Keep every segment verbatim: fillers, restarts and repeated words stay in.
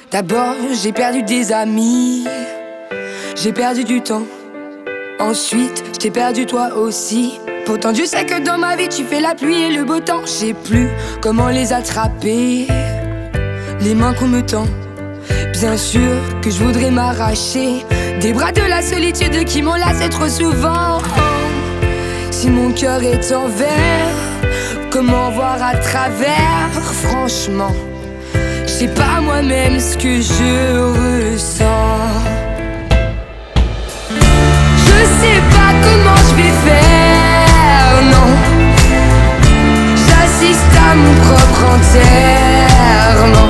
D'abord j'ai perdu des amis, j'ai perdu du temps. Ensuite je t'ai perdu toi aussi. Pourtant Dieu sait que dans ma vie tu fais la pluie et le beau temps. Je sais plus comment les attraper, les mains qu'on me tend. Bien sûr que je voudrais m'arracher des bras de la solitude qui m'enlacent trop souvent. Si mon cœur est en verre, comment voir à travers? Franchement, je sais pas moi-même ce que je ressens. Je sais pas comment je vais faire, non. J'assiste à mon propre enterrement.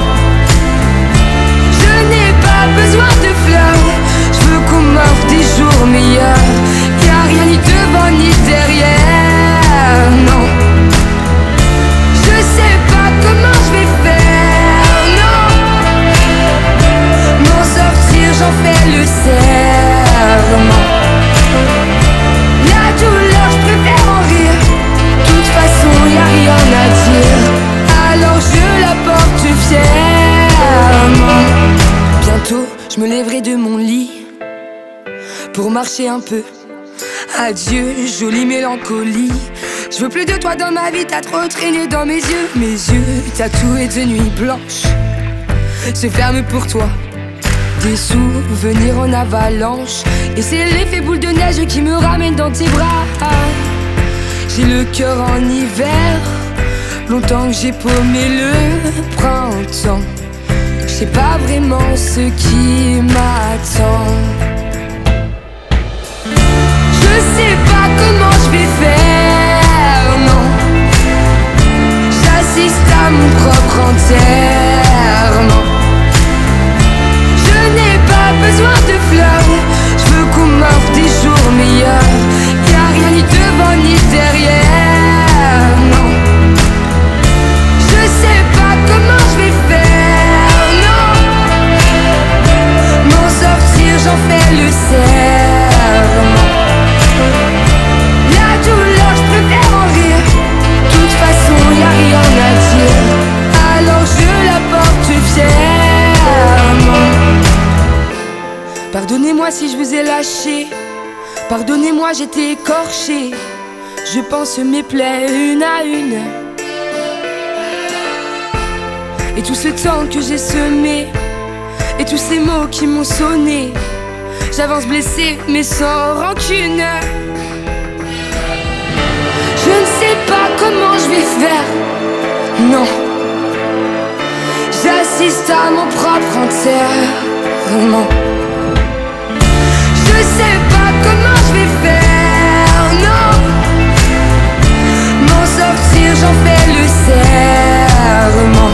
Je n'ai pas besoin de fleurs, je veux qu'on m'offre des jours meilleurs. Y'a rien ni devant ni derrière, non. Je sais pas comment je vais faire, non. M'en sortir, j'en fais le serment. La douleur, je préfère en rire. De toute façon, y'a rien à dire, alors je la porte fièrement. Bientôt, je me lèverai de mon lit pour marcher un peu. Adieu, jolie mélancolie. Je veux plus de toi dans ma vie, t'as trop traîné dans mes yeux. Mes yeux tatoués de nuit blanche se ferment pour toi. Des souvenirs en avalanche, et c'est l'effet boule de neige qui me ramène dans tes bras. J'ai le cœur en hiver, longtemps que j'ai paumé le printemps. Je sais pas vraiment ce qui m'attend. Je sais pas comment je vais faire, non. J'assiste à mon propre enterrement. Je n'ai pas besoin de fleurs, je veux qu'on m'offre des jours meilleurs. Y'a rien ni devant ni derrière, non. Je sais pas comment je vais faire, non. M'en sortir, j'en fais le serment. La douleur, je préfère en rire. De toute façon, y'a rien à dire, alors je la porte fièrement. Pardonnez-moi si je vous ai lâché, pardonnez-moi j'étais écorché. Je pense mes plaies une à une, et tout ce temps que j'ai semé, et tous ces mots qui m'ont sonné. J'avance blessé mais sans rancune. Je ne sais pas comment je vais faire, non. J'assiste à mon propre enterrement. Je sais pas comment je vais faire, non. M'en sortir, j'en fais le serment.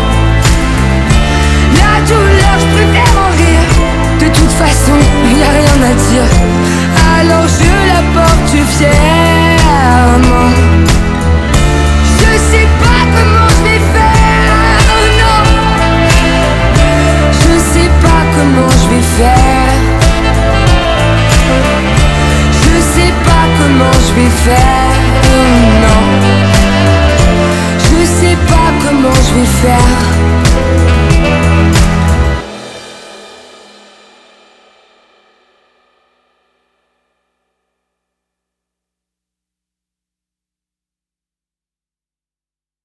La douleur, je préfère en rire. De toute façon, y'a rien à dire, alors je la porte fièrement. Je sais pas comment je vais faire, non. Je sais pas comment je vais faire. Je sais pas comment je vais faire, non. Je sais pas comment je vais faire.